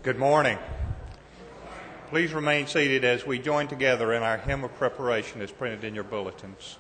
Good morning. Please remain seated as we join together in our hymn of preparation as printed in your bulletins.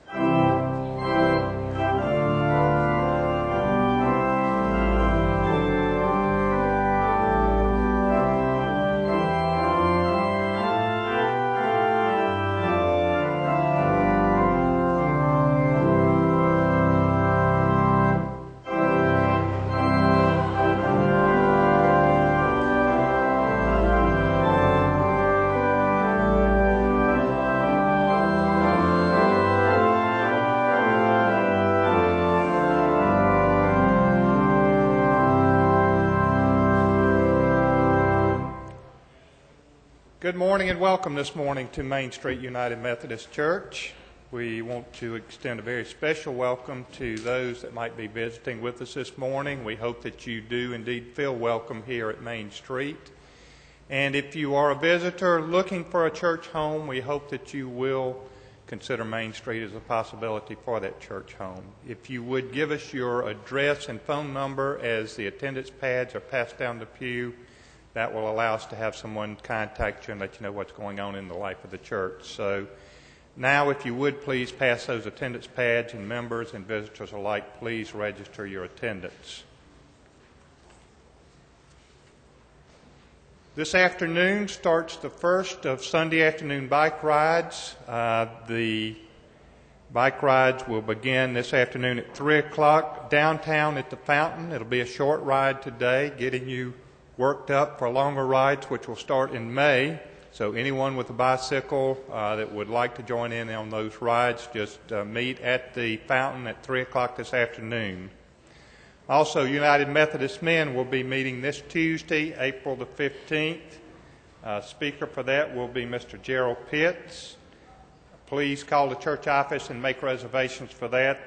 Good morning and welcome this morning to Main Street United Methodist Church. We want to extend a very special welcome to those that might be visiting with us this morning. We hope that you do indeed feel welcome here at Main Street. And if you are a visitor looking for a church home, we hope that you will consider Main Street as a possibility for that church home. If you would give us your address and phone number as the attendance pads are passed down the pew, that will allow us to have someone contact you and let you know what's going on in the life of the church. So now, if you would please pass those attendance pads, and members and visitors alike, please register your attendance. This afternoon starts the first of Sunday afternoon bike rides. The bike rides will begin this afternoon at 3 o'clock downtown at the fountain. It'll be a short ride today, getting you worked up for longer rides, which will start in May. So anyone with a bicycle that would like to join in on those rides, just meet at the fountain at 3 o'clock this afternoon. Also, United Methodist Men will be meeting this Tuesday, April the 15th. Speaker for that will be Mr. Gerald Pitts. Please call the church office and make reservations for that.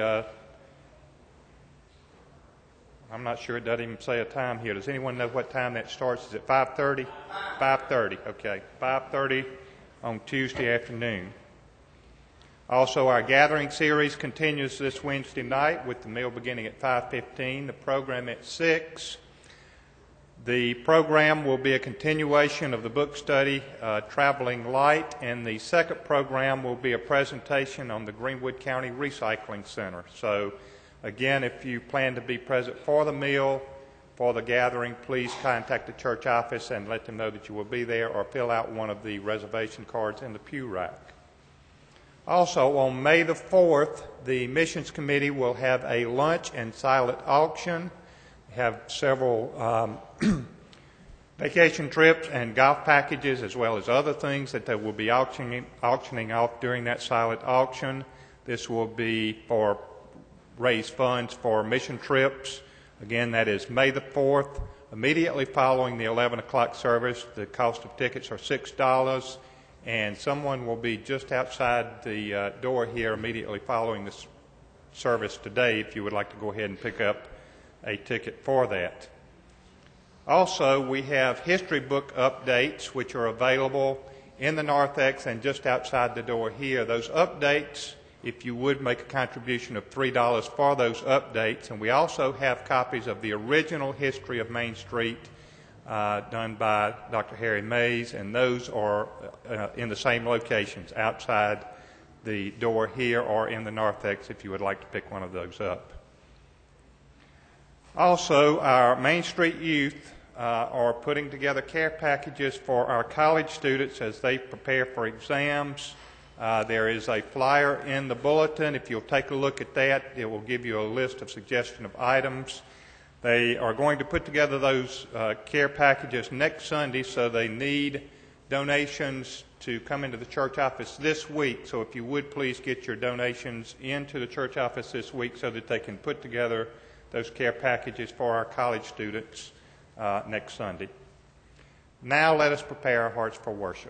I'm not sure, it doesn't even say a time here. Does anyone know what time that starts? Is it 5:30? 5:30, okay. 5:30 on Tuesday afternoon. Also, our gathering series continues this Wednesday night with the meal beginning at 5:15, the program at 6. The program will be a continuation of the book study, Traveling Light, and the second program will be a presentation on the Greenwood County Recycling Center. So, again, if you plan to be present for the meal, for the gathering, please contact the church office and let them know that you will be there, or fill out one of the reservation cards in the pew rack. Also, on May the 4th, the Missions Committee will have a lunch and silent auction. We have several vacation trips and golf packages, as well as other things that they will be auctioning off during that silent auction. This will be for raise funds for mission trips. Again, that is May the 4th. Immediately following the 11 o'clock service, the cost of tickets are $6, and someone will be just outside the door here immediately following this service today if you would like to go ahead and pick up a ticket for that. Also, we have history book updates which are available in the narthex and just outside the door here. Those updates, if you would make a contribution of $3 for those updates. And we also have copies of the original history of Main Street done by Dr. Harry Mays, and those are in the same locations outside the door here or in the narthex if you would like to pick one of those up. Also, our Main Street youth are putting together care packages for our college students as they prepare for exams. There is a flyer in the bulletin. If you'll take a look at that, it will give you a list of suggestion of items. They are going to put together those care packages next Sunday, so they need donations to come into the church office this week. So if you would please get your donations into the church office this week so that they can put together those care packages for our college students next Sunday. Now let us prepare our hearts for worship.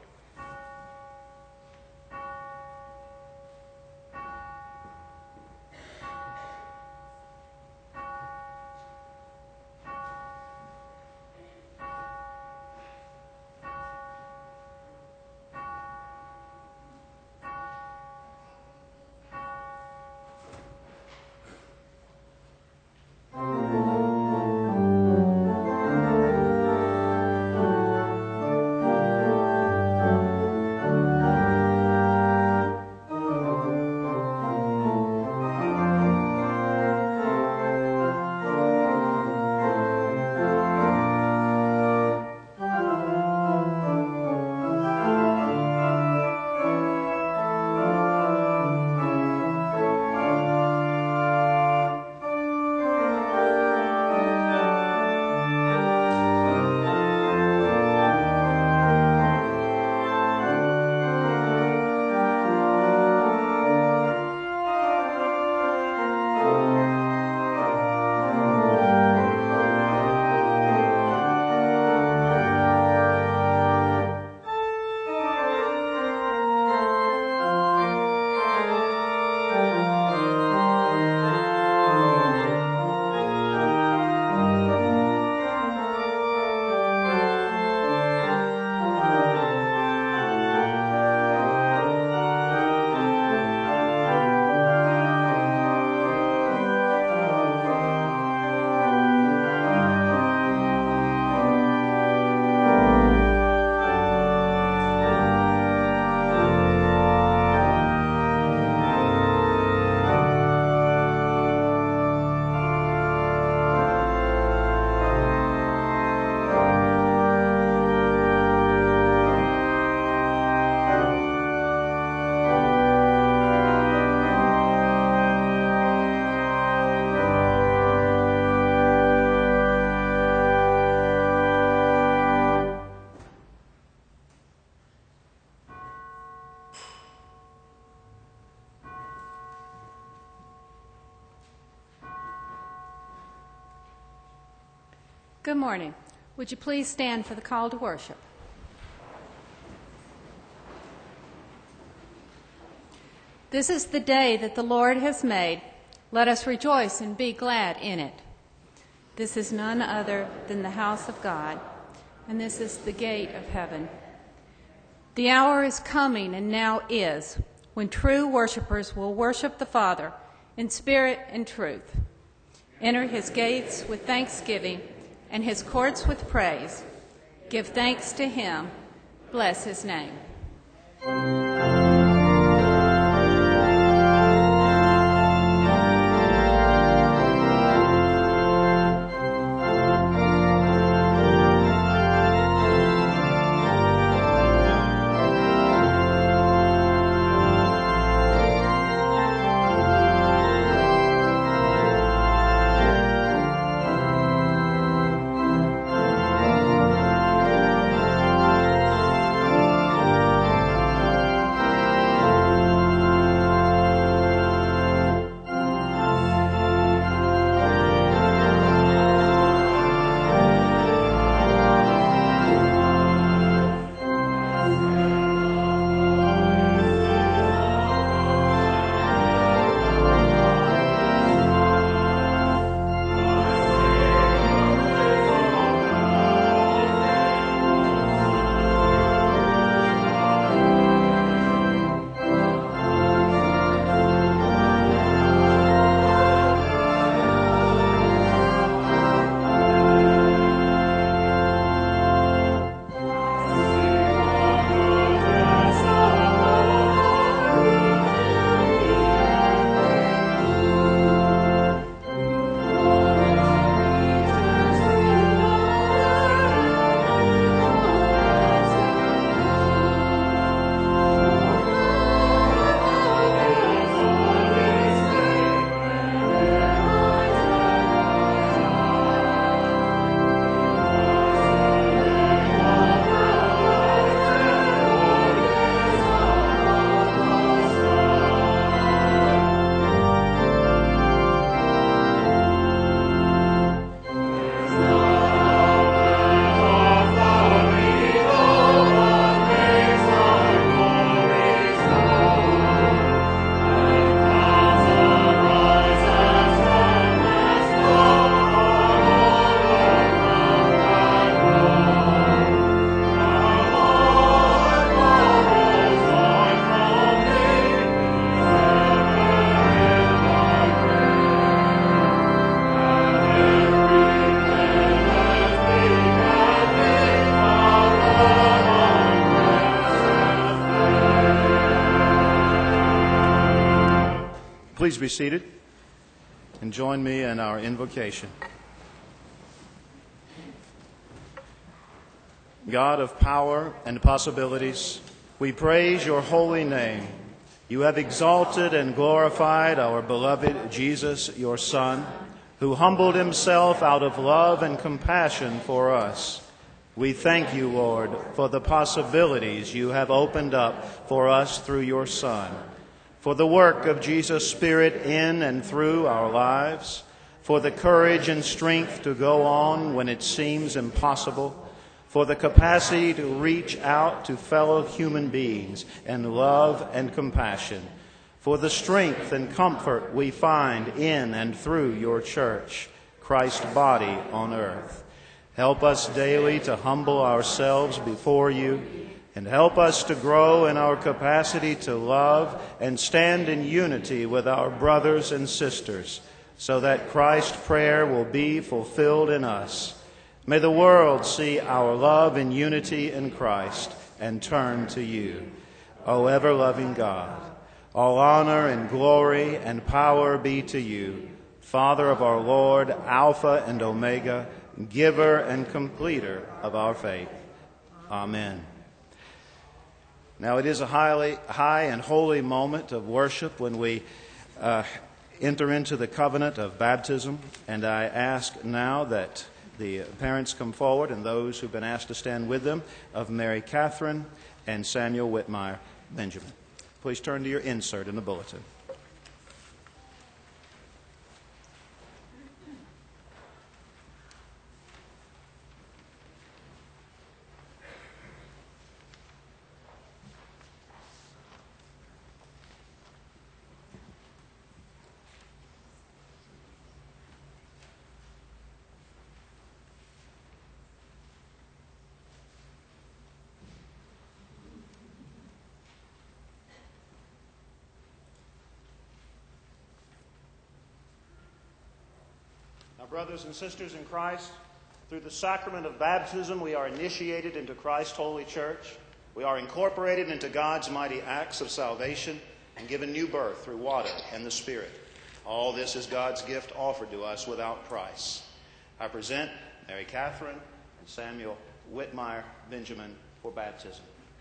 Good morning. Would you please stand for the call to worship? This is the day that the Lord has made. Let us rejoice and be glad in it. This is none other than the house of God, and this is the gate of heaven. The hour is coming, and now is, when true worshipers will worship the Father in spirit and truth. Enter his gates with thanksgiving and his courts with praise. Give thanks to him. Bless his name. Please be seated and join me in our invocation. God of power and possibilities, we praise your holy name. You have exalted and glorified our beloved Jesus, your Son, who humbled himself out of love and compassion for us. We thank you, Lord, for the possibilities you have opened up for us through your Son, for the work of Jesus' Spirit in and through our lives, for the courage and strength to go on when it seems impossible, for the capacity to reach out to fellow human beings in love and compassion, for the strength and comfort we find in and through your church, Christ's body on earth. Help us daily to humble ourselves before you, and help us to grow in our capacity to love and stand in unity with our brothers and sisters, so that Christ's prayer will be fulfilled in us. May the world see our love and unity in Christ and turn to you. O ever-loving God, all honor and glory and power be to you, Father of our Lord, Alpha and Omega, giver and completer of our faith. Amen. Now, it is a high and holy moment of worship when we enter into the covenant of baptism, and I ask now that the parents come forward and those who've been asked to stand with them of Mary Catherine and Samuel Whitmire Benjamin. Please turn to your insert in the bulletin. Our brothers and sisters in Christ, through the sacrament of baptism, we are initiated into Christ's holy church. We are incorporated into God's mighty acts of salvation and given new birth through water and the Spirit. All this is God's gift offered to us without price. I present Mary Catherine and Samuel Whitmire Benjamin for baptism.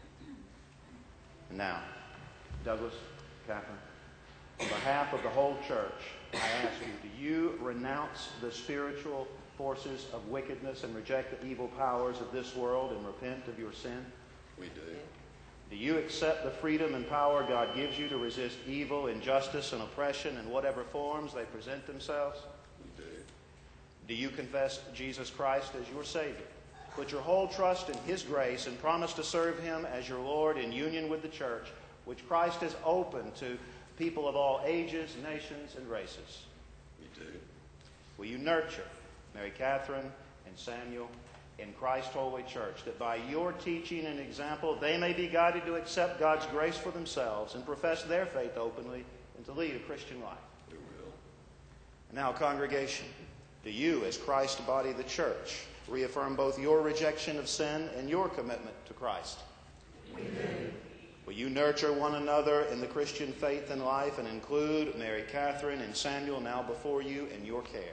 And now, Douglas, Catherine, on behalf of the whole church, I ask you, do you renounce the spiritual forces of wickedness and reject the evil powers of this world and repent of your sin? We do. Do you accept the freedom and power God gives you to resist evil, injustice, and oppression in whatever forms they present themselves? We do. Do you confess Jesus Christ as your Savior? Put your whole trust in His grace and promise to serve Him as your Lord in union with the church, which Christ has opened to people of all ages, nations, and races? We do. Will you nurture Mary Catherine and Samuel in Christ's holy church, that by your teaching and example they may be guided to accept God's grace for themselves and profess their faith openly and to lead a Christian life? We will. And now, congregation, do you, as Christ's body, the church, reaffirm both your rejection of sin and your commitment to Christ? We do. Will you nurture one another in the Christian faith and life and include Mary Catherine and Samuel now before you in your care?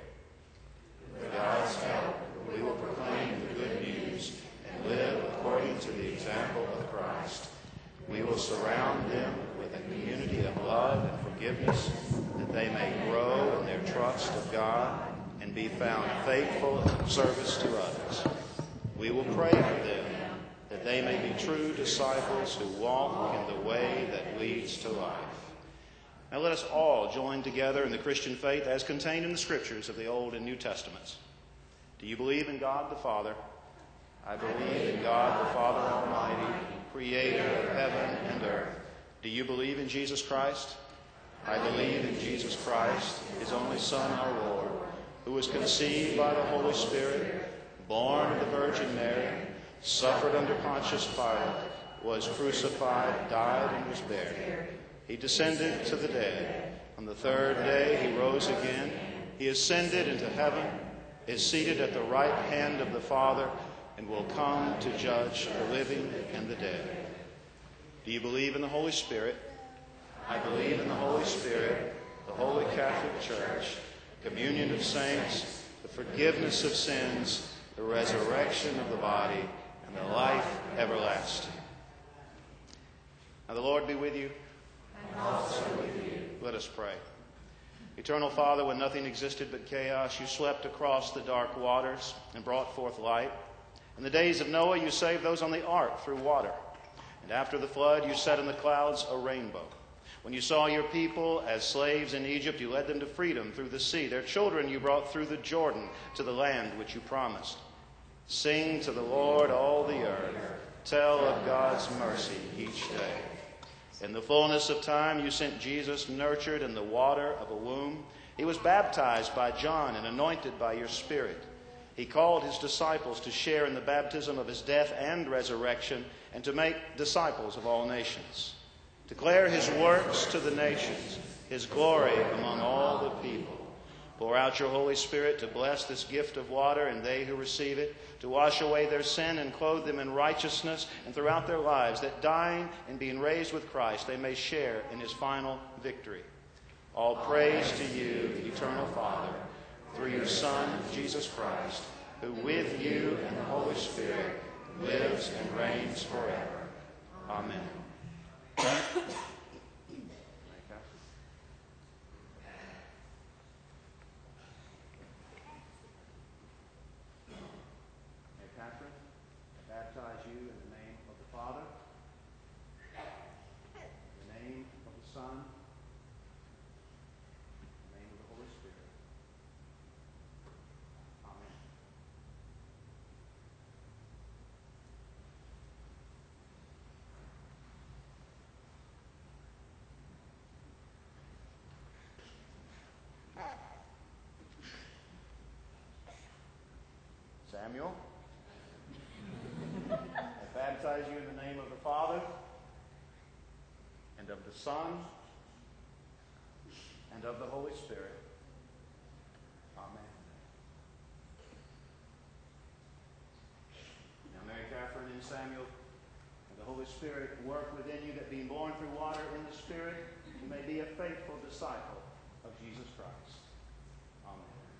With God's help, we will proclaim the good news and live according to the example of Christ. We will surround them with a community of love and forgiveness, that they may grow in their trust of God and be found faithful in service to others. We will pray for them, that they may be true disciples who walk in the way that leads to life. Now let us all join together in the Christian faith as contained in the Scriptures of the Old and New Testaments. Do you believe in God the Father? I believe in God the Father Almighty, creator of heaven and earth. Do you believe in Jesus Christ? I believe in Jesus Christ, His only Son, our Lord, who was conceived by the Holy Spirit, born of the Virgin Mary, suffered under Pontius Pilate, was crucified, died, and was buried. He descended to the dead. On the third day he rose again. He ascended into heaven, is seated at the right hand of the Father, and will come to judge the living and the dead. Do you believe in the Holy Spirit? I believe in the Holy Spirit, the Holy Catholic Church, communion of saints, the forgiveness of sins, the resurrection of the body, and the life everlasting. Now the Lord be with you. And also with you. Let us pray. Eternal Father, when nothing existed but chaos, you swept across the dark waters and brought forth light. In the days of Noah, you saved those on the ark through water. And after the flood, you set in the clouds a rainbow. When you saw your people as slaves in Egypt, you led them to freedom through the sea. Their children you brought through the Jordan to the land which you promised. Sing to the Lord, all the earth. Tell of God's mercy each day. In the fullness of time, you sent Jesus, nurtured in the water of a womb. He was baptized by John and anointed by your Spirit. He called his disciples to share in the baptism of his death and resurrection and to make disciples of all nations. Declare his works to the nations, his glory among all the people. Pour out your Holy Spirit to bless this gift of water and they who receive it, to wash away their sin and clothe them in righteousness, and throughout their lives, that dying and being raised with Christ, they may share in his final victory. All praise to you, eternal Father, through your Son, Jesus Christ, who with you and the Holy Spirit lives and reigns forever. Amen. Catherine, I baptize you in the name of the Father, in the name of the Son, in the name of the Holy Spirit. Amen. Samuel, I baptize you in the name of the Father, and of the Son, and of the Holy Spirit. Amen. Holy Spirit, work within you that being born through water in the Spirit, you may be a faithful disciple of Jesus Christ. Amen.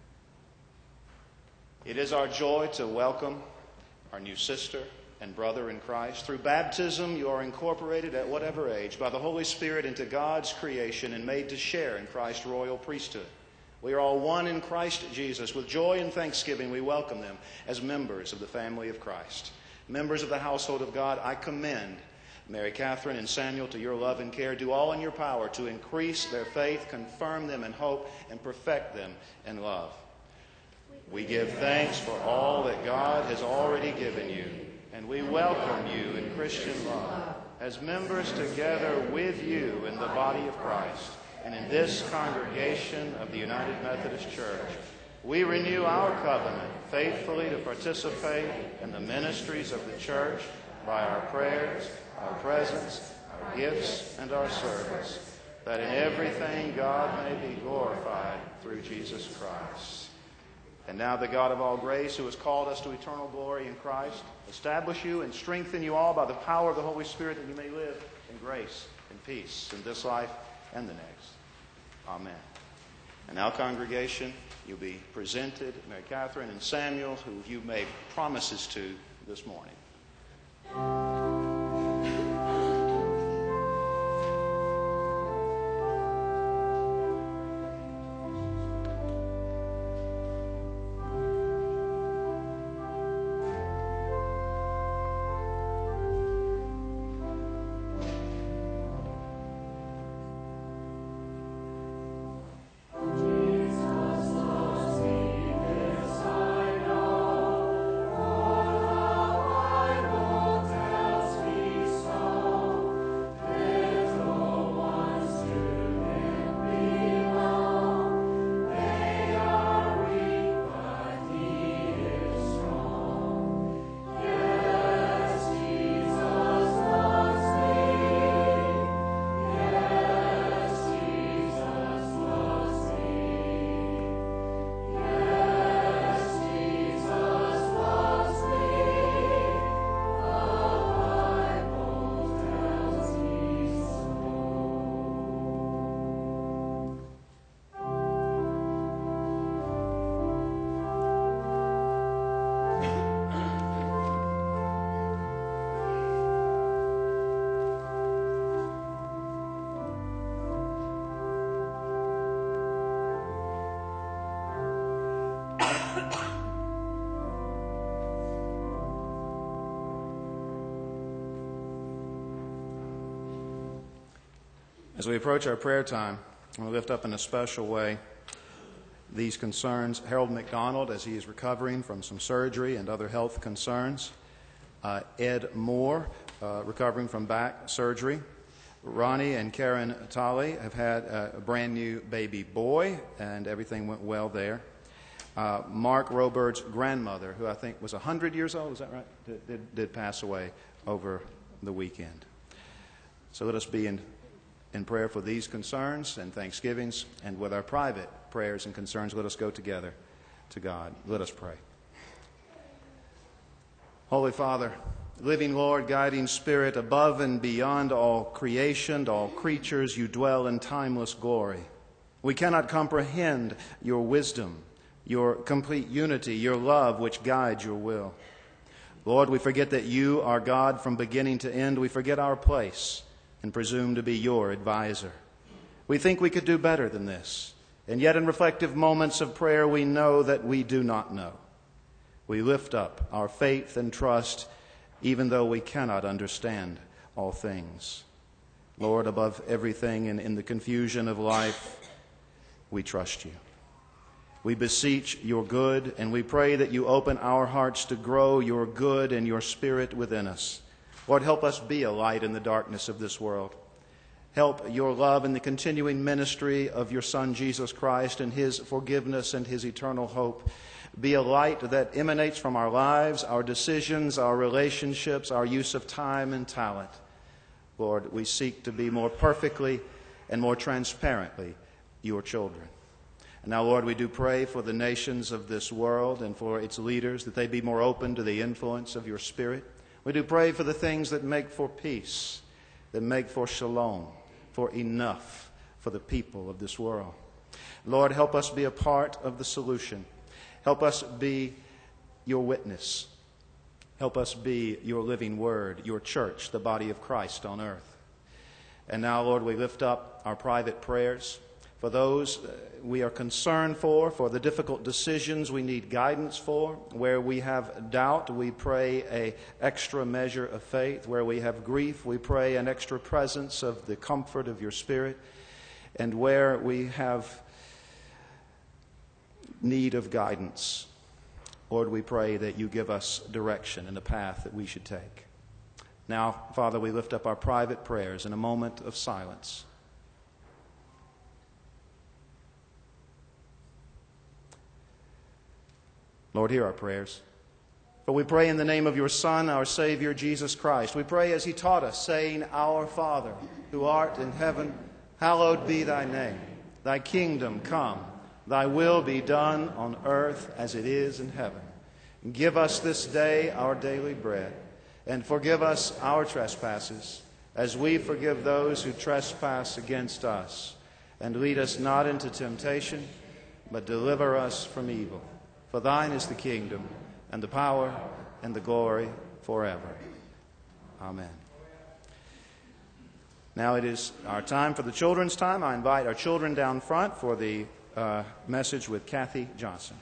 It is our joy to welcome our new sister and brother in Christ. Through baptism, you are incorporated at whatever age by the Holy Spirit into God's creation and made to share in Christ's royal priesthood. We are all one in Christ Jesus. With joy and thanksgiving, we welcome them as members of the family of Christ. Members of the household of God, I commend Mary Catherine and Samuel to your love and care. Do all in your power to increase their faith, confirm them in hope, and perfect them in love. We give thanks for all that God has already given you, and we welcome you in Christian love as members together with you in the body of Christ and in this congregation of the United Methodist Church. We renew our covenant faithfully to participate in the ministries of the church by our prayers, our presence, our gifts, and our service, that in everything God may be glorified through Jesus Christ. And now the God of all grace, who has called us to eternal glory in Christ, establish you and strengthen you all by the power of the Holy Spirit, that you may live in grace and peace in this life and the next. Amen. And now, congregation, you'll be presented Mary Catherine and Samuel, who you've made promises to this morning. As we approach our prayer time, I want to lift up in a special way these concerns. Harold McDonald, as he is recovering from some surgery and other health concerns. Ed Moore, recovering from back surgery. Ronnie and Karen Tolley have had a brand new baby boy, and everything went well there. Mark Robert's grandmother, who I think was 100 years old, is that right? Did pass away over the weekend. So let us be in prayer for these concerns and thanksgivings, and with our private prayers and concerns, let us go together to God. Let us pray. Holy Father, living Lord, guiding Spirit, above and beyond all creation, all creatures, you dwell in timeless glory. We cannot comprehend your wisdom, your complete unity, your love which guides your will. Lord, we forget that you are God from beginning to end. We forget our place and presume to be your advisor. We think we could do better than this, and yet in reflective moments of prayer we know that we do not know. We lift up our faith and trust even though we cannot understand all things. Lord, above everything and in the confusion of life, we trust you. We beseech your good, and we pray that you open our hearts to grow your good and your Spirit within us. Lord, help us be a light in the darkness of this world. Help your love in the continuing ministry of your Son, Jesus Christ, and his forgiveness and his eternal hope. Be a light that emanates from our lives, our decisions, our relationships, our use of time and talent. Lord, we seek to be more perfectly and more transparently your children. And now, Lord, we do pray for the nations of this world and for its leaders, that they be more open to the influence of your Spirit. We do pray for the things that make for peace, that make for shalom, for enough for the people of this world. Lord, help us be a part of the solution. Help us be your witness. Help us be your living word, your church, the body of Christ on earth. And now, Lord, we lift up our private prayers for those we are concerned for the difficult decisions we need guidance for. Where we have doubt, we pray an extra measure of faith. Where we have grief, we pray an extra presence of the comfort of your Spirit. And where we have need of guidance, Lord, we pray that you give us direction in the path that we should take. Now, Father, we lift up our private prayers in a moment of silence. Lord, hear our prayers. For we pray in the name of your Son, our Savior, Jesus Christ. We pray as he taught us, saying, Our Father, who art in heaven, hallowed be thy name. Thy kingdom come. Thy will be done on earth as it is in heaven. And give us this day our daily bread, and forgive us our trespasses, as we forgive those who trespass against us. And lead us not into temptation, but deliver us from evil. For thine is the kingdom, and the power, and the glory forever. Amen. Now it is our time for the children's time. I invite our children down front for the message with Kathy Johnson.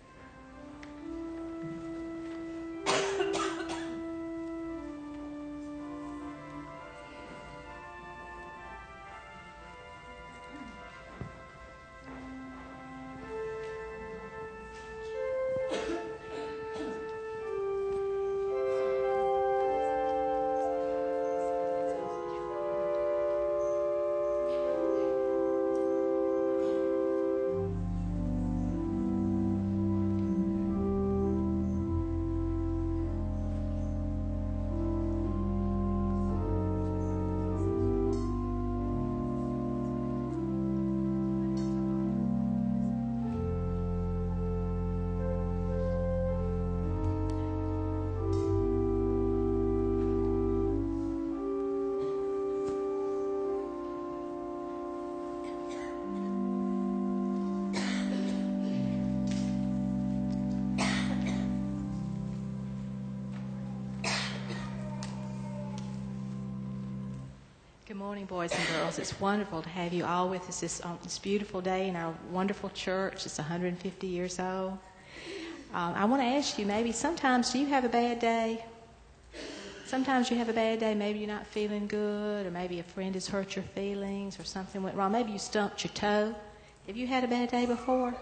Good morning, boys and girls. It's wonderful to have you all with us on this beautiful day in our wonderful church. It's 150 years old. I want to ask you, maybe sometimes do you have a bad day? Sometimes you have a bad day. Maybe you're not feeling good, or maybe a friend has hurt your feelings, or something went wrong. Maybe you stumped your toe. Have you had a bad day before?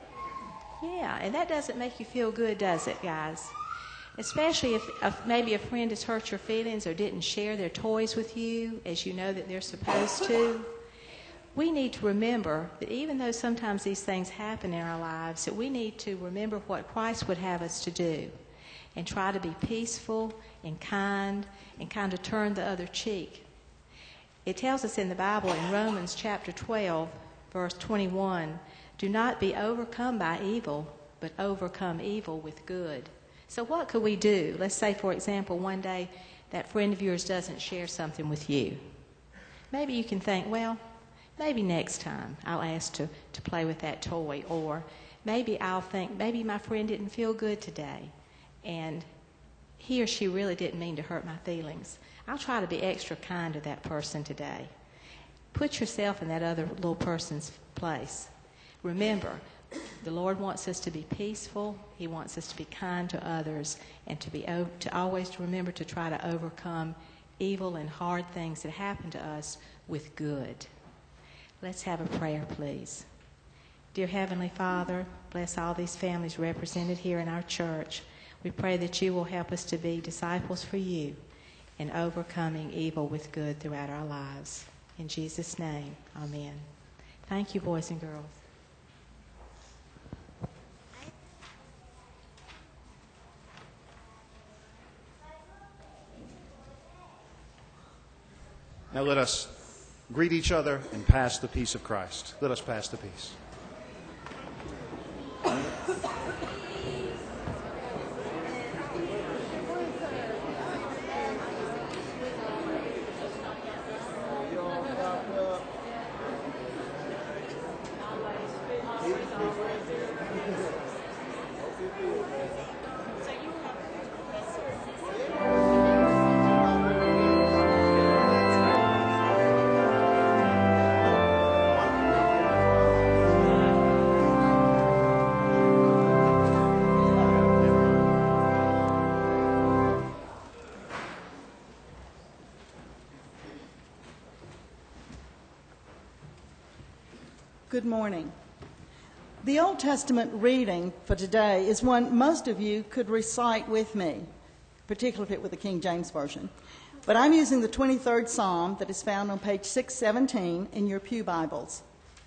Yeah, and that doesn't make you feel good, does it, guys? Especially if maybe a friend has hurt your feelings or didn't share their toys with you as you know that they're supposed to. We need to remember that even though sometimes these things happen in our lives, that we need to remember what Christ would have us to do and try to be peaceful and kind of turn the other cheek. It tells us in the Bible in Romans chapter 12, verse 21, do not be overcome by evil, but overcome evil with good. So what could we do? Let's say, for example, one day that friend of yours doesn't share something with you. Maybe you can think, well, maybe next time I'll ask to play with that toy. Or maybe I'll think, maybe my friend didn't feel good today, and he or she really didn't mean to hurt my feelings. I'll try to be extra kind to that person today. Put yourself in that other little person's place. Remember, the Lord wants us to be peaceful. He wants us to be kind to others, and to always remember to try to overcome evil and hard things that happen to us with good. Let's have a prayer, please. Dear Heavenly Father, bless all these families represented here in our church. We pray that you will help us to be disciples for you in overcoming evil with good throughout our lives. In Jesus' name, amen. Thank you, boys and girls. Now let us greet each other and pass the peace of Christ. Let us pass the peace. Good morning. The Old Testament reading for today is one most of you could recite with me, particularly if it were the King James Version. But I'm using the 23rd Psalm that is found on page 617 in your pew Bibles.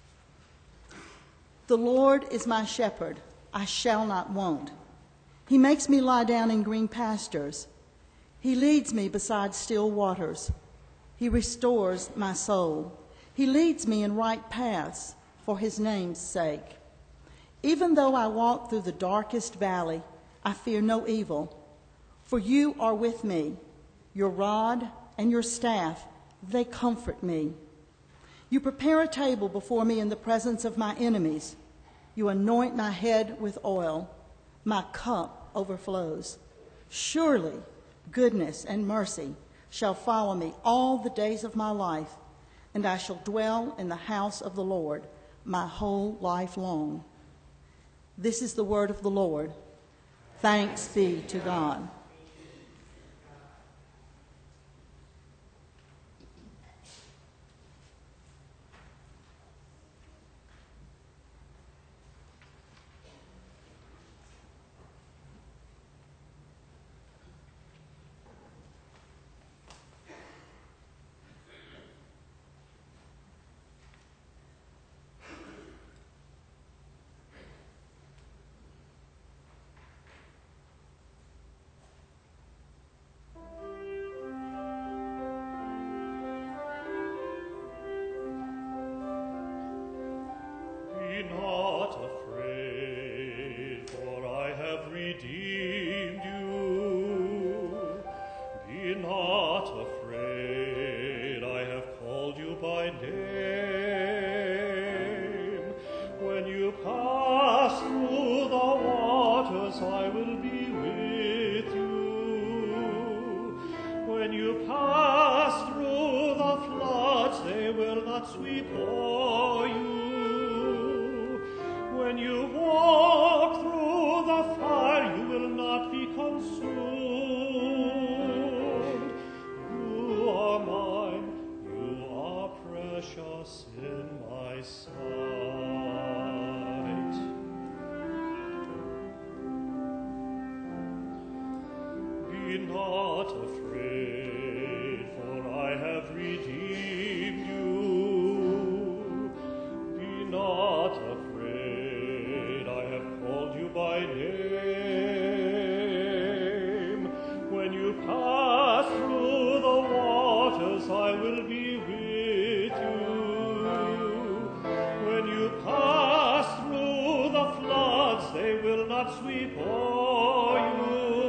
The Lord is my shepherd, I shall not want. He makes me lie down in green pastures. He leads me beside still waters. He restores my soul. He leads me in right paths for his name's sake. Even though I walk through the darkest valley, I fear no evil, for you are with me. Your rod and your staff, they comfort me. You prepare a table before me in the presence of my enemies. You anoint my head with oil. My cup overflows. Surely goodness and mercy shall follow me all the days of my life, and I shall dwell in the house of the Lord my whole life long. This is the word of the Lord. Thanks be to God. Be not afraid, for I have redeemed you. Be not afraid, I have called you by name. When you pass through the waters, I will be with you. When you pass through the floods, they will not sweep o'er you. When you walk through the fire, you will not be consumed. You are mine, you are precious in my sight. Be not afraid, for I have redeemed you. Be not afraid, I have called you by name. When you pass through the waters, I will be with you. When you pass through the floods, they will not sweep o'er you.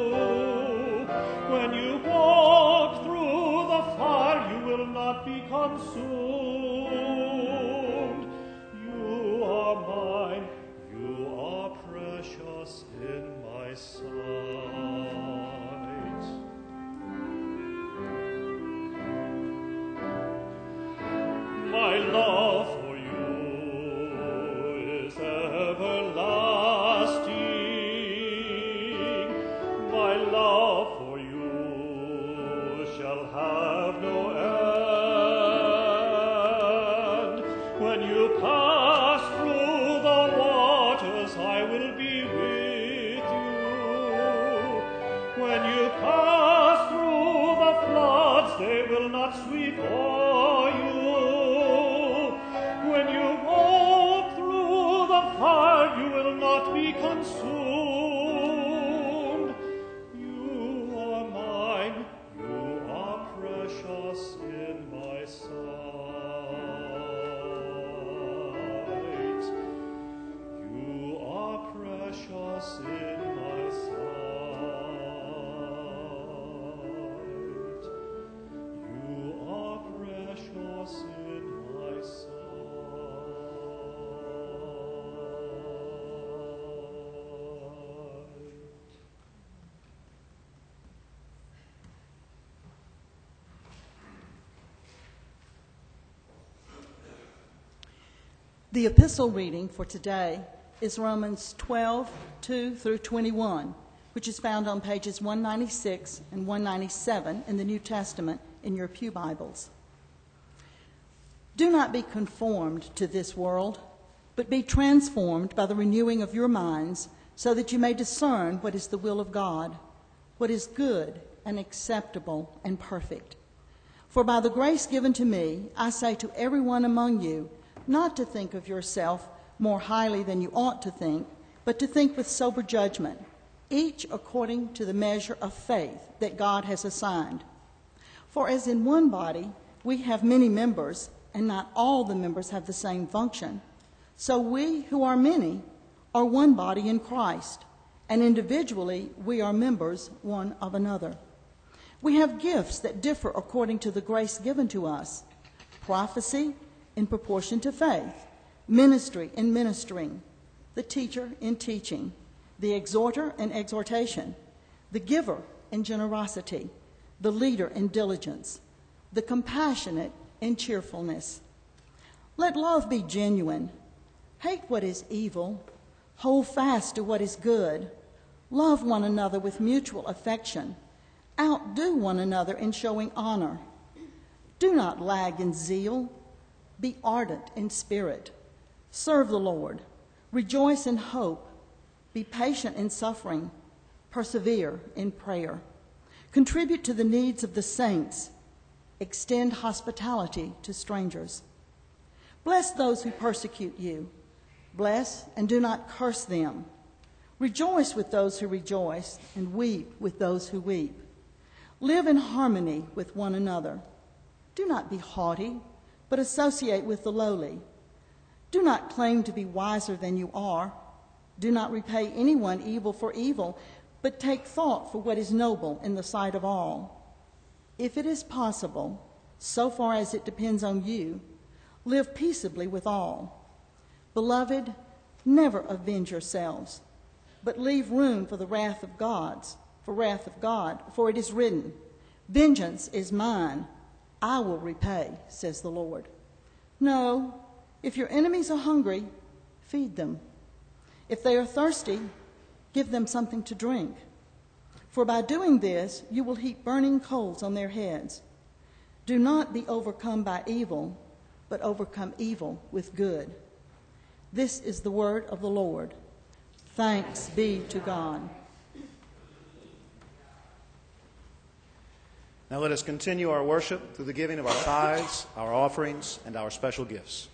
When you walk through the fire, you will not be consumed. You are mine, you are precious in my sight. My love for you is everlasting. My love for you shall have no end. When you pass through the waters, I will be with you. When you pass through the floods, they will not sweep o'er you. When you walk through the fire, you will not be consumed. You are mine, you are precious in my sight. You are precious in my sight. You are precious in my sight. The epistle reading for today is Romans 12, 2 through 21, which is found on pages 196 and 197 in the New Testament in your pew Bibles. Do not be conformed to this world, but be transformed by the renewing of your minds, so that you may discern what is the will of God, what is good and acceptable and perfect. For by the grace given to me, I say to everyone among you, not to think of yourself more highly than you ought to think, but to think with sober judgment, each according to the measure of faith that God has assigned. For as in one body we have many members, and not all the members have the same function, so we who are many are one body in Christ, and individually we are members one of another. We have gifts that differ according to the grace given to us: prophecy in proportion to faith, ministry in ministering, the teacher in teaching, the exhorter in exhortation, the giver in generosity, the leader in diligence, the compassionate in cheerfulness. Let love be genuine. Hate what is evil. Hold fast to what is good. Love one another with mutual affection. Outdo one another in showing honor. Do not lag in zeal. Be ardent in spirit. Serve the Lord. Rejoice in hope. Be patient in suffering. Persevere in prayer. Contribute to the needs of the saints. Extend hospitality to strangers. Bless those who persecute you. Bless and do not curse them. Rejoice with those who rejoice, and weep with those who weep. Live in harmony with one another. Do not be haughty, but associate with the lowly. Do not claim to be wiser than you are. Do not repay anyone evil for evil, but take thought for what is noble in the sight of all. If it is possible, so far as it depends on you, live peaceably with all. Beloved, never avenge yourselves, but leave room for the wrath of God, for it is written, "Vengeance is mine, I will repay," says the Lord. No, if your enemies are hungry, feed them. If they are thirsty, give them something to drink. For by doing this, you will heap burning coals on their heads. Do not be overcome by evil, but overcome evil with good. This is the word of the Lord. Thanks be to God. Now let us continue our worship through the giving of our tithes, our offerings, and our special gifts.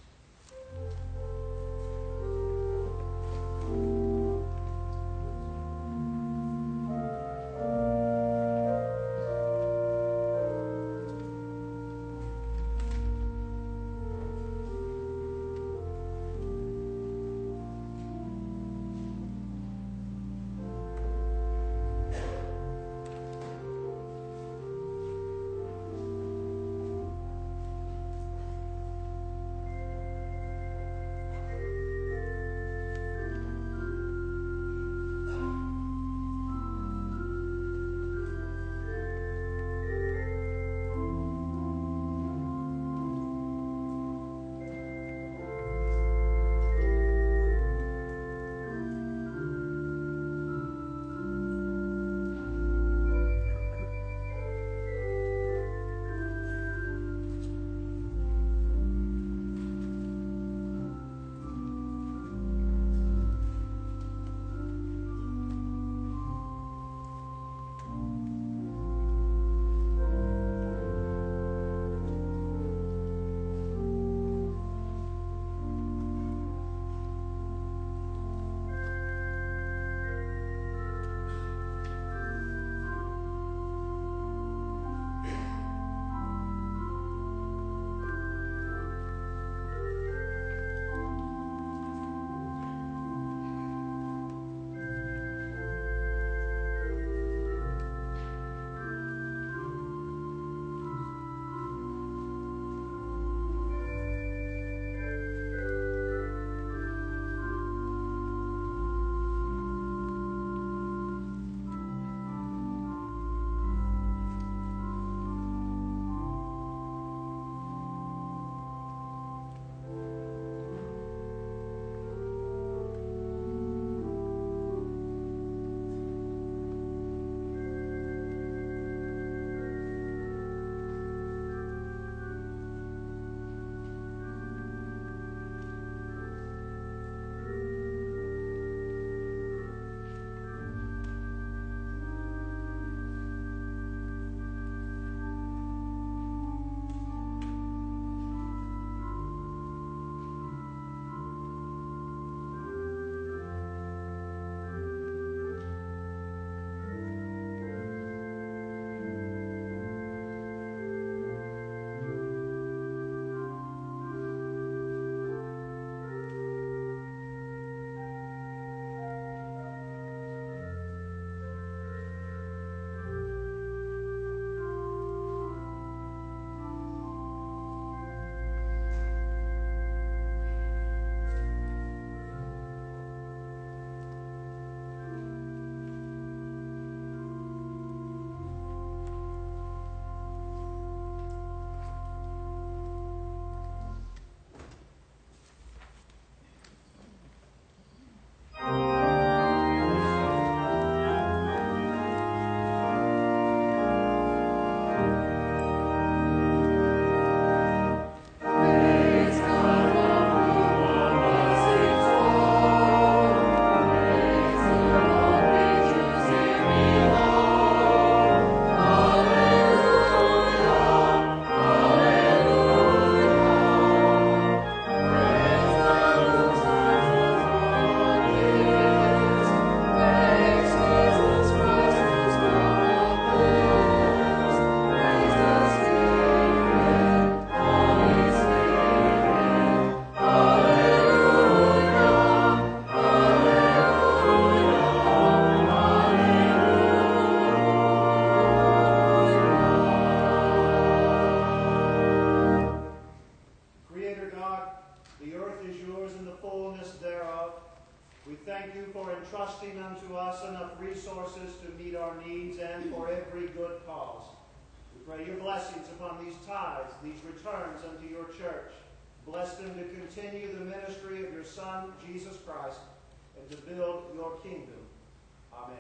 We thank you for entrusting unto us enough resources to meet our needs and for every good cause. We pray your blessings upon these tithes, these returns unto your church. Bless them to continue the ministry of your Son, Jesus Christ, and to build your kingdom. Amen.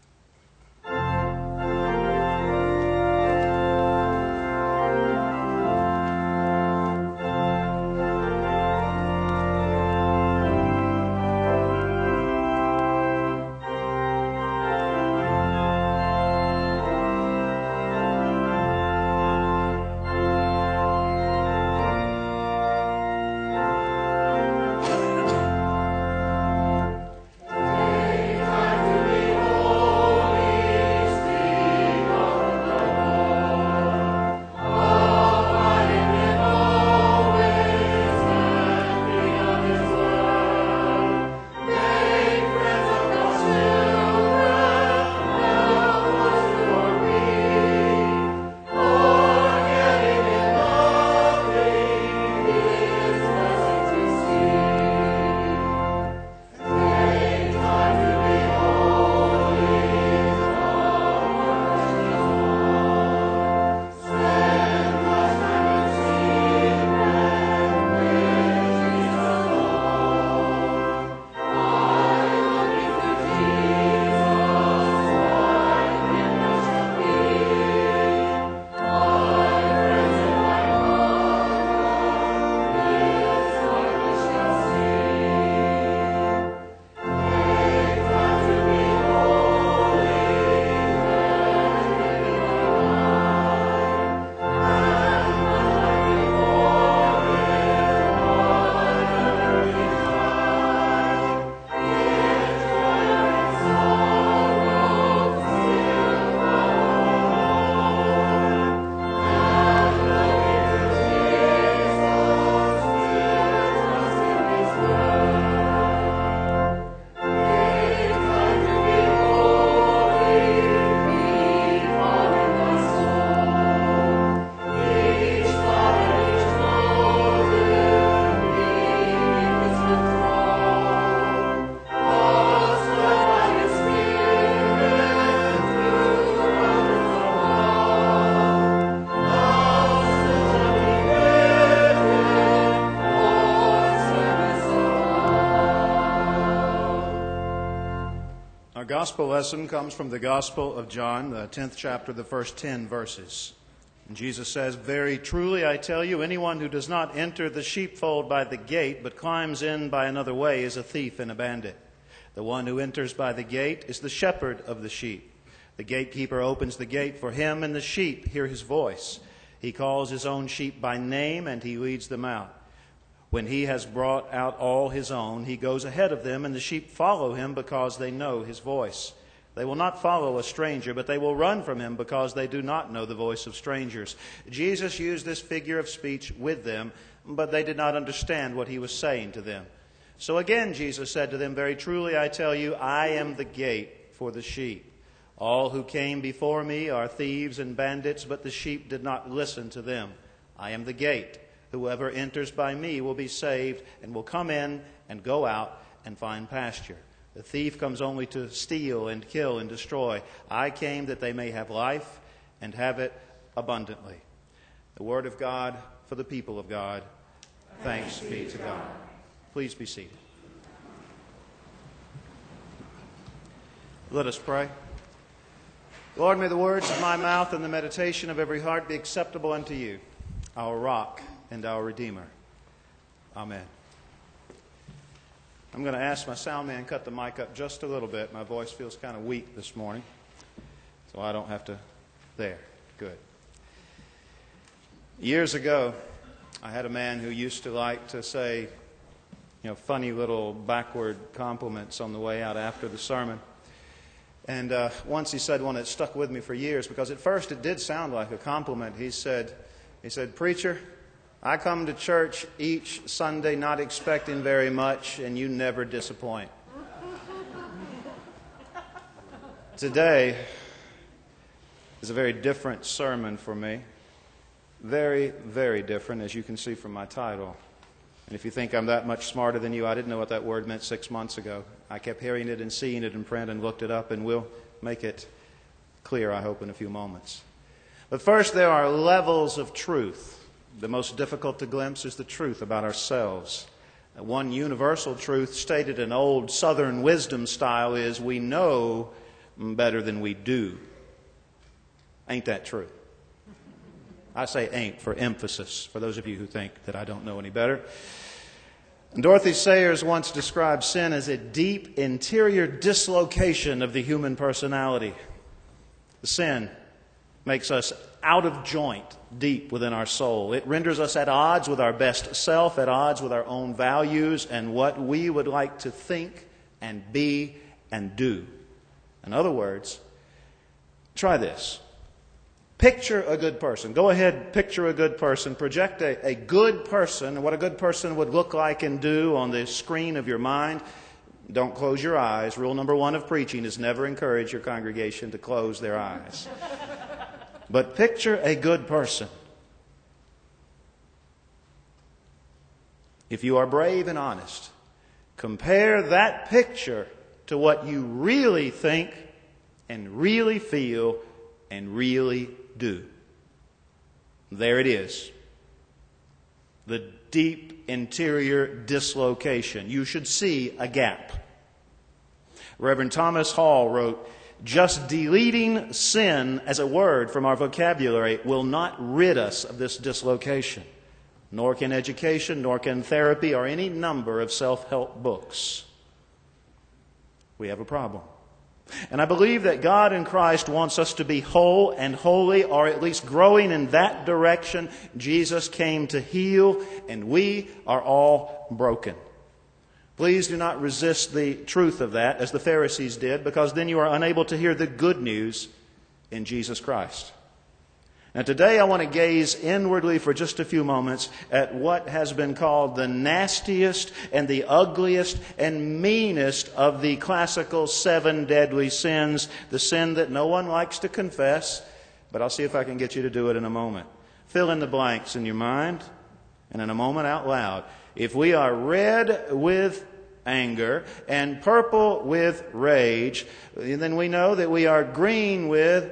Gospel lesson comes from the Gospel of John, the 10th chapter, the first 10 verses. And Jesus says, "Very truly I tell you, anyone who does not enter the sheepfold by the gate, but climbs in by another way, is a thief and a bandit. The one who enters by the gate is the shepherd of the sheep. The gatekeeper opens the gate for him, and the sheep hear his voice. He calls his own sheep by name, and he leads them out. When he has brought out all his own, he goes ahead of them, and the sheep follow him because they know his voice. They will not follow a stranger, but they will run from him because they do not know the voice of strangers." Jesus used this figure of speech with them, but they did not understand what he was saying to them. So again Jesus said to them, "Very truly I tell you, I am the gate for the sheep. All who came before me are thieves and bandits, but the sheep did not listen to them. I am the gate. Whoever enters by me will be saved and will come in and go out and find pasture. The thief comes only to steal and kill and destroy. I came that they may have life and have it abundantly." The word of God for the people of God. Thanks be to God. Please be seated. Let us pray. Lord, may the words of my mouth and the meditation of every heart be acceptable unto you, our rock and our Redeemer. Amen. I'm going to ask my sound man to cut the mic up just a little bit. My voice feels kind of weak this morning, so I don't have to... There. Good. Years ago, I had a man who used to like to say, funny little backward compliments on the way out after the sermon. And once he said one that stuck with me for years, because at first it did sound like a compliment. He said, "Preacher, I come to church each Sunday not expecting very much, and you never disappoint." Today is a very different sermon for me. Very, very different, as you can see from my title. And if you think I'm that much smarter than you, I didn't know what that word meant 6 months ago. I kept hearing it and seeing it in print and looked it up, and we'll make it clear, I hope, in a few moments. But first, there are levels of truth. The most difficult to glimpse is the truth about ourselves. One universal truth stated in old Southern wisdom style is, we know better than we do. Ain't that true? I say ain't for emphasis, for those of you who think that I don't know any better. And Dorothy Sayers once described sin as a deep interior dislocation of the human personality. The sin makes us out of joint deep within our soul. It renders us at odds with our best self, at odds with our own values and what we would like to think and be and do. In other words, try this. Picture a good person. Go ahead, picture a good person. Project a good person, what a good person would look like and do on the screen of your mind. Don't close your eyes. Rule number 1 of preaching is never encourage your congregation to close their eyes. But picture a good person. If you are brave and honest, compare that picture to what you really think and really feel and really do. There it is. The deep interior dislocation. You should see a gap. Reverend Thomas Hall wrote, "Just deleting sin as a word from our vocabulary will not rid us of this dislocation. Nor can education, nor can therapy, or any number of self-help books." We have a problem. And I believe that God in Christ wants us to be whole and holy, or at least growing in that direction. Jesus came to heal, and we are all broken. Please do not resist the truth of that, as the Pharisees did, because then you are unable to hear the good news in Jesus Christ. Now today I want to gaze inwardly for just a few moments at what has been called the nastiest and the ugliest and meanest of the classical 7 deadly sins, the sin that no one likes to confess, but I'll see if I can get you to do it in a moment. Fill in the blanks in your mind and in a moment out loud. If we are red with anger and purple with rage, then we know that we are green with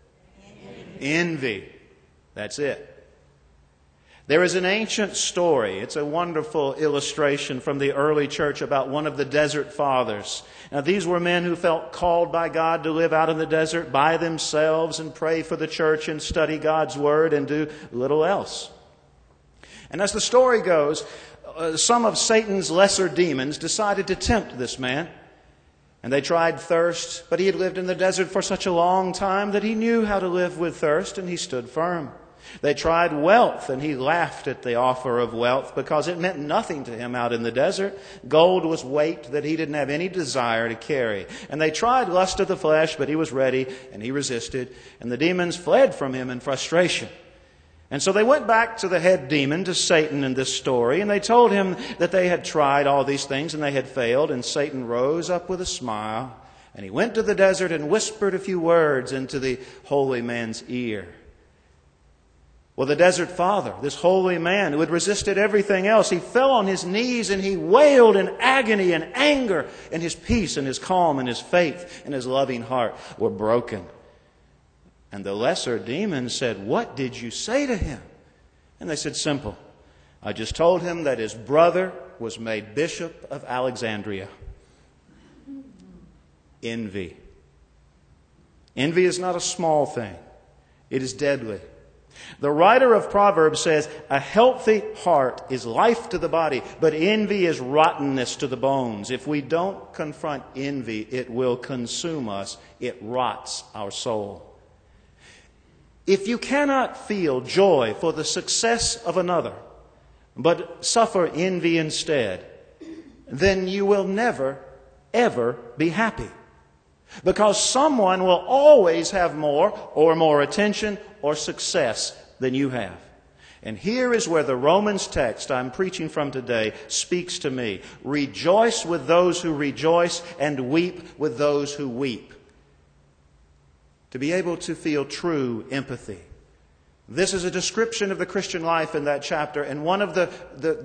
envy. That's it. There is an ancient story. It's a wonderful illustration from the early church about one of the desert fathers. Now, these were men who felt called by God to live out in the desert by themselves and pray for the church and study God's Word and do little else. And as the story goes, some of Satan's lesser demons decided to tempt this man. And they tried thirst, but he had lived in the desert for such a long time that he knew how to live with thirst, and he stood firm. They tried wealth, and he laughed at the offer of wealth because it meant nothing to him out in the desert. Gold was weight that he didn't have any desire to carry. And they tried lust of the flesh, but he was ready, and he resisted, and the demons fled from him in frustration. And so they went back to the head demon, to Satan in this story, and they told him that they had tried all these things and they had failed. And Satan rose up with a smile, and he went to the desert and whispered a few words into the holy man's ear. Well, the desert father, this holy man who had resisted everything else, he fell on his knees and he wailed in agony and anger, and his peace and his calm and his faith and his loving heart were broken. And the lesser demon said, "What did you say to him?" And they said, "Simple. I just told him that his brother was made Bishop of Alexandria." Envy. Envy is not a small thing. It is deadly. The writer of Proverbs says, "A healthy heart is life to the body, but envy is rottenness to the bones." If we don't confront envy, it will consume us. It rots our soul. If you cannot feel joy for the success of another, but suffer envy instead, then you will never, ever be happy. Because someone will always have more attention or success than you have. And here is where the Romans text I'm preaching from today speaks to me. Rejoice with those who rejoice and weep with those who weep. To be able to feel true empathy. This is a description of the Christian life in that chapter, and one of the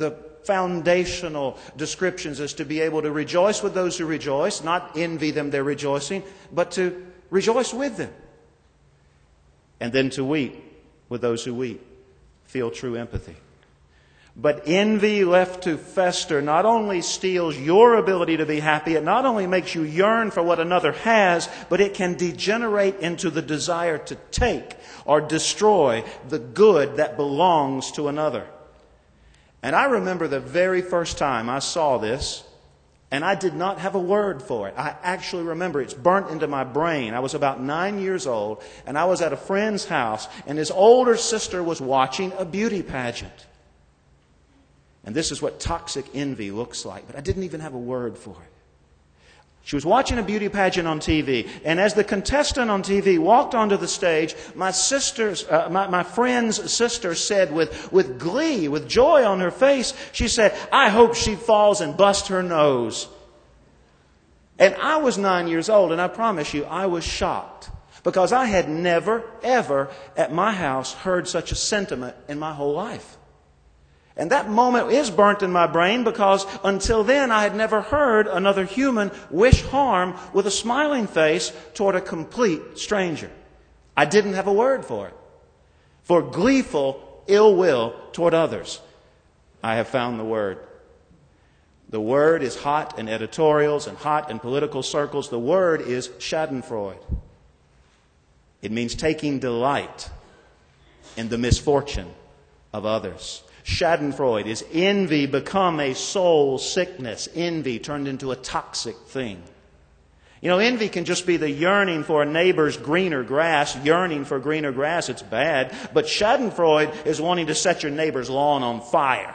foundational descriptions is to be able to rejoice with those who rejoice, not envy them they're rejoicing, but to rejoice with them. And then to weep with those who weep. Feel true empathy. But envy left to fester not only steals your ability to be happy, it not only makes you yearn for what another has, but it can degenerate into the desire to take or destroy the good that belongs to another. And I remember the very first time I saw this, and I did not have a word for it. I actually remember it's burnt into my brain. I was about 9 years old, and I was at a friend's house, and his older sister was watching a beauty pageant. And this is what toxic envy looks like. But I didn't even have a word for it. She was watching a beauty pageant on TV. And as the contestant on TV walked onto the stage, my friend's sister said with glee, with joy on her face, she said, "I hope she falls and busts her nose." And I was 9 years old, and I promise you, I was shocked. Because I had never, ever at my house heard such a sentiment in my whole life. And that moment is burnt in my brain because until then I had never heard another human wish harm with a smiling face toward a complete stranger. I didn't have a word for it. For gleeful ill will toward others, I have found the word. The word is hot in editorials and hot in political circles. The word is schadenfreude. It means taking delight in the misfortune of others. Schadenfreude is envy become a soul sickness. Envy turned into a toxic thing. You know, envy can just be the yearning for a neighbor's greener grass. Yearning for greener grass, it's bad. But schadenfreude is wanting to set your neighbor's lawn on fire.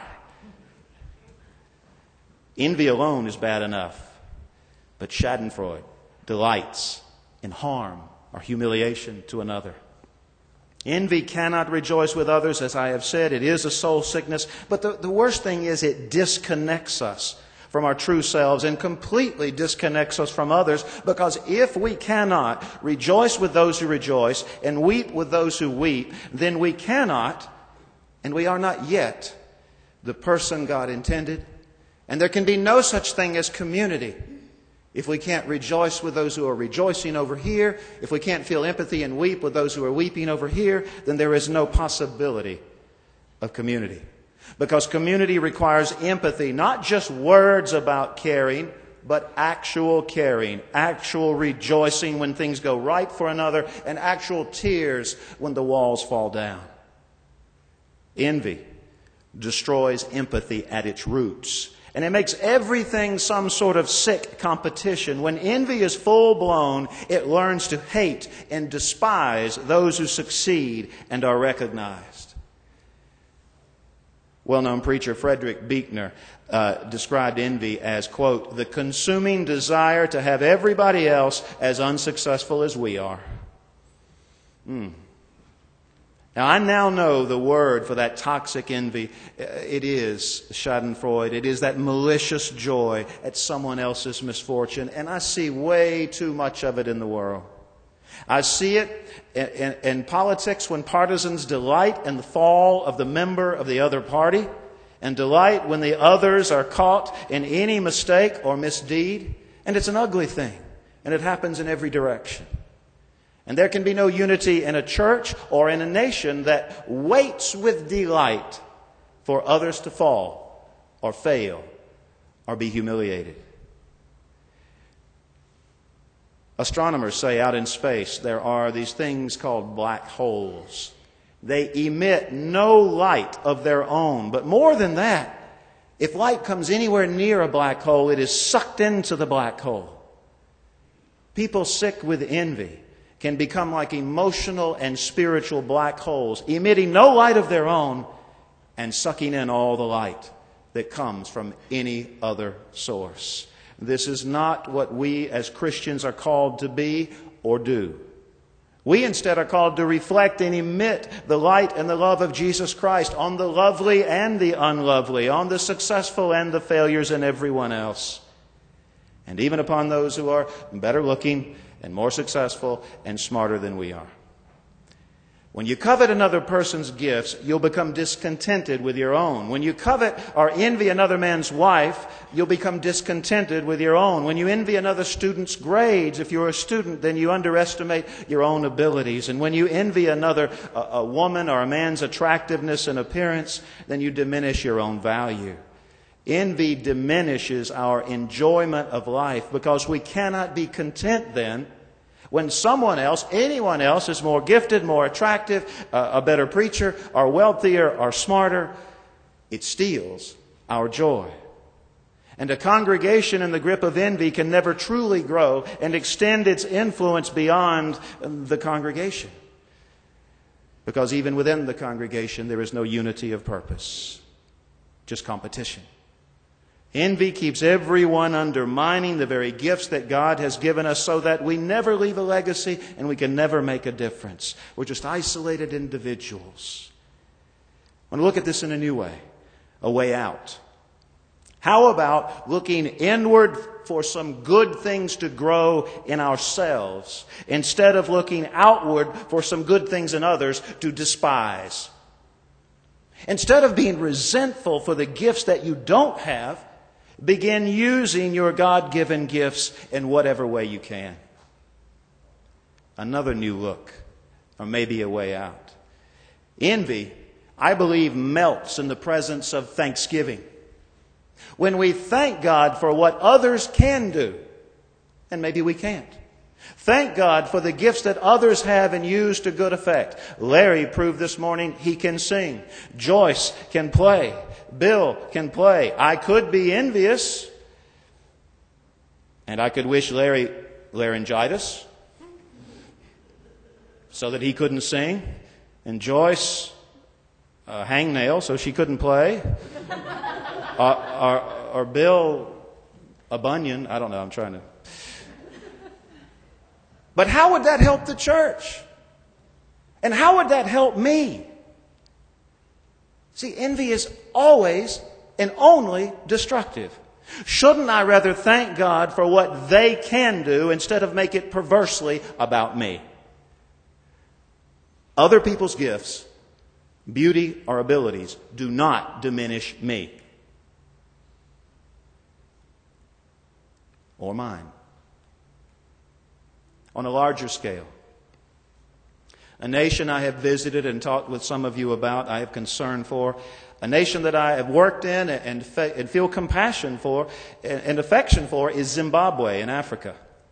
Envy alone is bad enough. But schadenfreude delights in harm or humiliation to another. Envy cannot rejoice with others, as I have said. It is a soul sickness. But the worst thing is it disconnects us from our true selves and completely disconnects us from others. Because if we cannot rejoice with those who rejoice and weep with those who weep, then we cannot, and we are not yet, the person God intended. And there can be no such thing as community if we can't rejoice with those who are rejoicing over here. If we can't feel empathy and weep with those who are weeping over here, then there is no possibility of community. Because community requires empathy, not just words about caring, but actual caring, actual rejoicing when things go right for another, and actual tears when the walls fall down. Envy destroys empathy at its roots. And it makes everything some sort of sick competition. When envy is full blown, it learns to hate and despise those who succeed and are recognized. Well-known preacher Frederick Buechner described envy as, quote, "the consuming desire to have everybody else as unsuccessful as we are." Now, I now know the word for that toxic envy. It is schadenfreude. It is that malicious joy at someone else's misfortune. And I see way too much of it in the world. I see it in politics when partisans delight in the fall of the member of the other party and delight when the others are caught in any mistake or misdeed. And it's an ugly thing. And it happens in every direction. And there can be no unity in a church or in a nation that waits with delight for others to fall or fail or be humiliated. Astronomers say out in space there are these things called black holes. They emit no light of their own. But more than that, if light comes anywhere near a black hole, it is sucked into the black hole. People sick with envy can become like emotional and spiritual black holes, emitting no light of their own and sucking in all the light that comes from any other source. This is not what we as Christians are called to be or do. We instead are called to reflect and emit the light and the love of Jesus Christ on the lovely and the unlovely, on the successful and the failures in everyone else, and even upon those who are better looking and more successful and smarter than we are. When you covet another person's gifts, you'll become discontented with your own. When you covet or envy another man's wife, you'll become discontented with your own. When you envy another student's grades, if you're a student, then you underestimate your own abilities. And when you envy a woman or a man's attractiveness and appearance, then you diminish your own value. Envy diminishes our enjoyment of life because we cannot be content then when someone else, anyone else, is more gifted, more attractive, a better preacher, or wealthier, or smarter. It steals our joy. And a congregation in the grip of envy can never truly grow and extend its influence beyond the congregation. Because even within the congregation, there is no unity of purpose, just competition. Envy keeps everyone undermining the very gifts that God has given us so that we never leave a legacy and we can never make a difference. We're just isolated individuals. I want to look at this in a new way, a way out. How about looking inward for some good things to grow in ourselves instead of looking outward for some good things in others to despise? Instead of being resentful for the gifts that you don't have, begin using your God-given gifts in whatever way you can. Another new look, or maybe a way out. Envy, I believe, melts in the presence of thanksgiving. When we thank God for what others can do, and maybe we can't. Thank God for the gifts that others have and use to good effect. Larry proved this morning he can sing. Joyce can play. Bill can play. I could be envious, and I could wish Larry laryngitis so that he couldn't sing, and Joyce a hangnail so she couldn't play, or Bill a bunion. I don't know. I'm trying to. But how would that help the church? And how would that help me? See, envy is always and only destructive. Shouldn't I rather thank God for what they can do instead of make it perversely about me? Other people's gifts, beauty, or abilities do not diminish me or mine. On a larger scale, a nation I have visited and talked with some of you about, I have concern for, a nation that I have worked in and feel compassion for and affection for is Zimbabwe in Africa.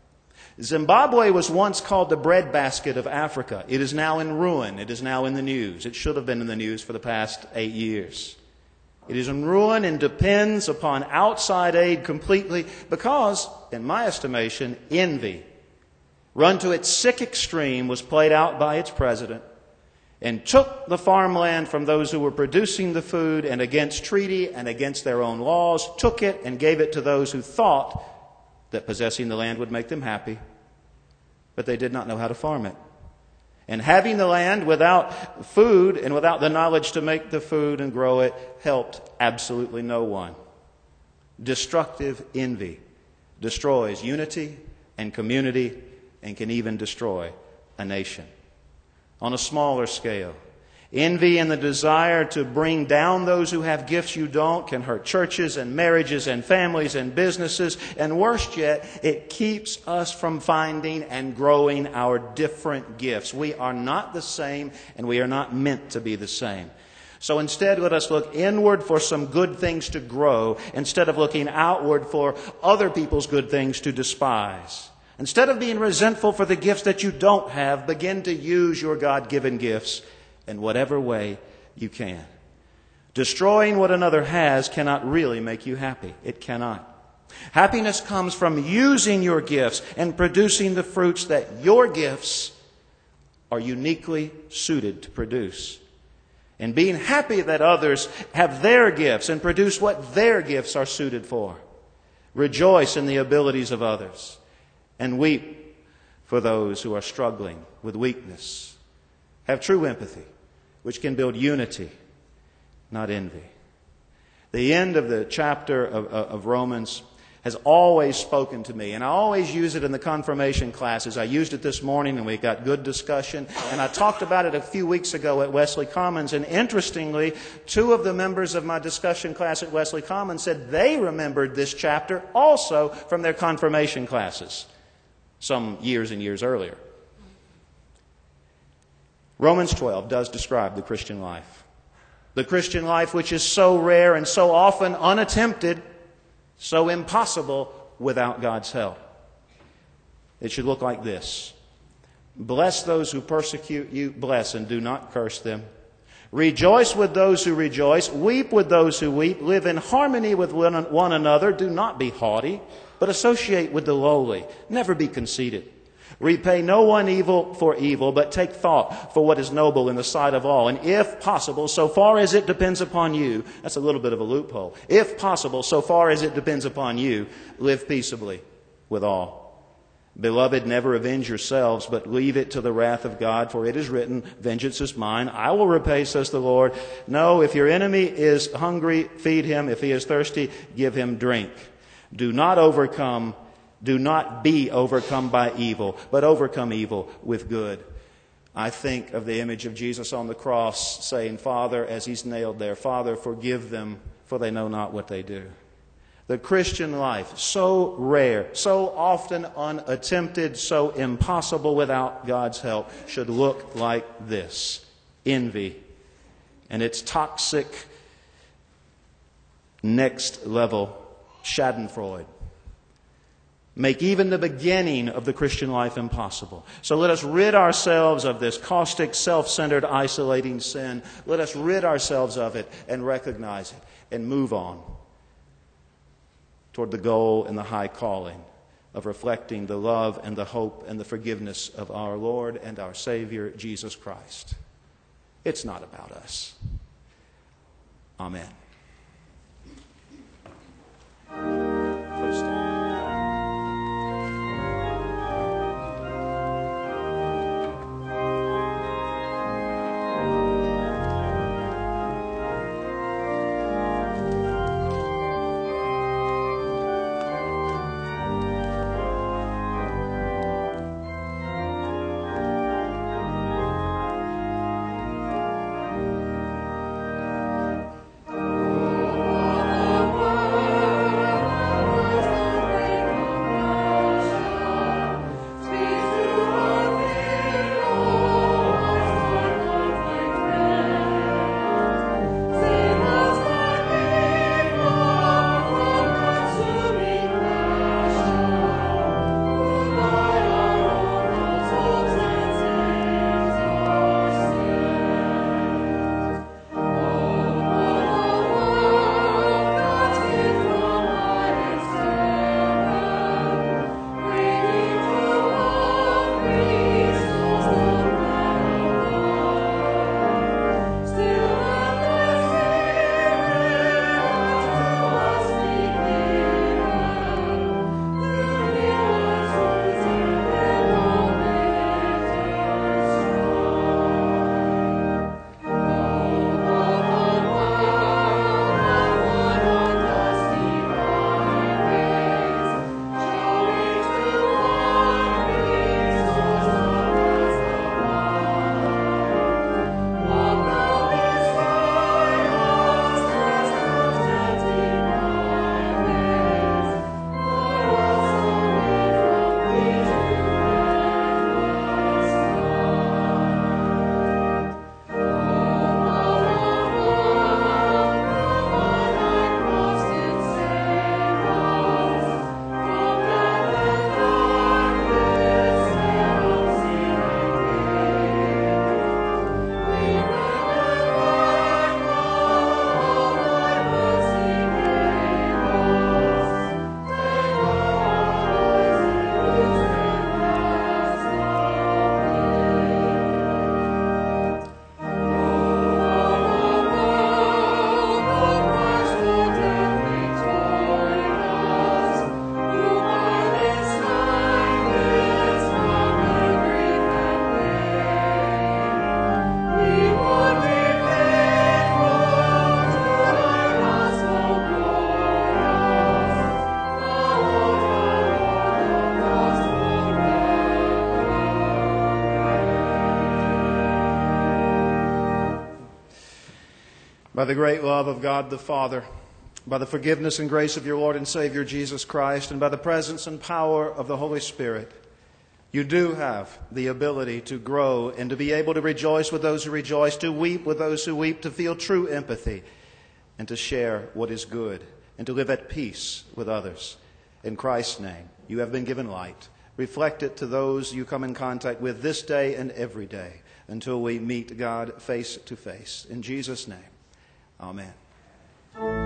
Zimbabwe was once called the breadbasket of Africa. It is now in ruin. It is now in the news. It should have been in the news for the past 8 years. It is in ruin and depends upon outside aid completely because, in my estimation, envy, run to its sick extreme, was played out by its president and took the farmland from those who were producing the food and against treaty and against their own laws, took it and gave it to those who thought that possessing the land would make them happy, but they did not know how to farm it. And having the land without food and without the knowledge to make the food and grow it helped absolutely no one. Destructive envy destroys unity and community and can even destroy a nation. On a smaller scale, envy and the desire to bring down those who have gifts you don't can hurt churches and marriages and families and businesses. And worst yet, it keeps us from finding and growing our different gifts. We are not the same, and we are not meant to be the same. So instead, let us look inward for some good things to grow instead of looking outward for other people's good things to despise. Instead of being resentful for the gifts that you don't have, begin to use your God-given gifts in whatever way you can. Destroying what another has cannot really make you happy. It cannot. Happiness comes from using your gifts and producing the fruits that your gifts are uniquely suited to produce. And being happy that others have their gifts and produce what their gifts are suited for. Rejoice in the abilities of others. And weep for those who are struggling with weakness. Have true empathy, which can build unity, not envy. The end of the chapter of Romans has always spoken to me. And I always use it in the confirmation classes. I used it this morning and we got good discussion. And I talked about it a few weeks ago at Wesley Commons. And interestingly, two of the members of my discussion class at Wesley Commons said they remembered this chapter also from their confirmation classes some years and years earlier. Romans 12 does describe the Christian life. The Christian life which is so rare and so often unattempted, so impossible without God's help. It should look like this. Bless those who persecute you, bless and do not curse them. Rejoice with those who rejoice, weep with those who weep, live in harmony with one another, do not be haughty, but associate with the lowly. Never be conceited. Repay no one evil for evil, but take thought for what is noble in the sight of all. And if possible, so far as it depends upon you, that's a little bit of a loophole. If possible, so far as it depends upon you, live peaceably with all. Beloved, never avenge yourselves, but leave it to the wrath of God, for it is written, vengeance is mine, I will repay, says the Lord. No, if your enemy is hungry, feed him. If he is thirsty, give him drink. Do not be overcome by evil, but overcome evil with good. I think of the image of Jesus on the cross saying, Father, as he's nailed there, Father, forgive them, for they know not what they do. The Christian life, so rare, so often unattempted, so impossible without God's help, should look like this. Envy and its toxic next level, schadenfreude, make even the beginning of the Christian life impossible. So let us rid ourselves of this caustic, self-centered, isolating sin. Let us rid ourselves of it and recognize it and move on toward the goal and the high calling of reflecting the love and the hope and the forgiveness of our Lord and our Savior, Jesus Christ. It's not about us. Amen. Please stand. By the great love of God the Father, by the forgiveness and grace of your Lord and Savior Jesus Christ, and by the presence and power of the Holy Spirit, you do have the ability to grow and to be able to rejoice with those who rejoice, to weep with those who weep, to feel true empathy, and to share what is good, and to live at peace with others. In Christ's name, you have been given light. Reflect it to those you come in contact with this day and every day until we meet God face to face. In Jesus' name, amen.